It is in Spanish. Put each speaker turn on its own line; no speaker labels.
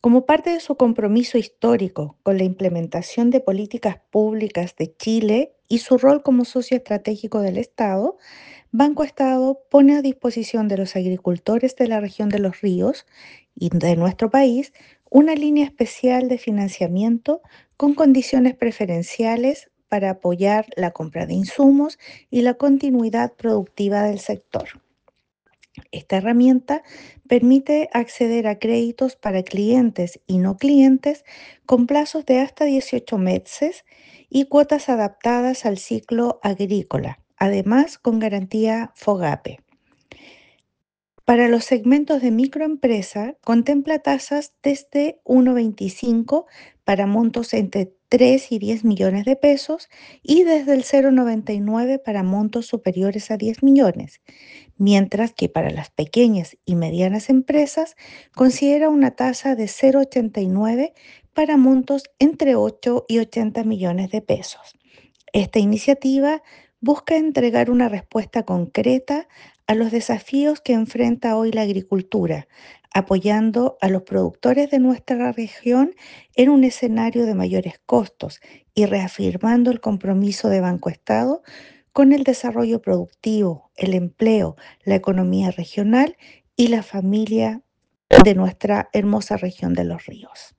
Como parte de su compromiso histórico con la implementación de políticas públicas de Chile y su rol como socio estratégico del Estado, Banco Estado pone a disposición de los agricultores de la región de los ríos y de nuestro país una línea especial de financiamiento con condiciones preferenciales para apoyar la compra de insumos y la continuidad productiva del sector. Esta herramienta permite acceder a créditos para clientes y no clientes con plazos de hasta 18 meses y cuotas adaptadas al ciclo agrícola, además con garantía FOGAPE. Para los segmentos de microempresa, contempla tasas desde 1,25 para montos entre 3 y 10 millones de pesos y desde el 0,99 para montos superiores a 10 millones, mientras que para las pequeñas y medianas empresas considera una tasa de 0,89 para montos entre 8 y 80 millones de pesos. Esta iniciativa busca entregar una respuesta concreta a los desafíos que enfrenta hoy la agricultura, apoyando a los productores de nuestra región en un escenario de mayores costos y reafirmando el compromiso de Banco Estado con el desarrollo productivo, el empleo, la economía regional y la familia de nuestra hermosa región de los ríos.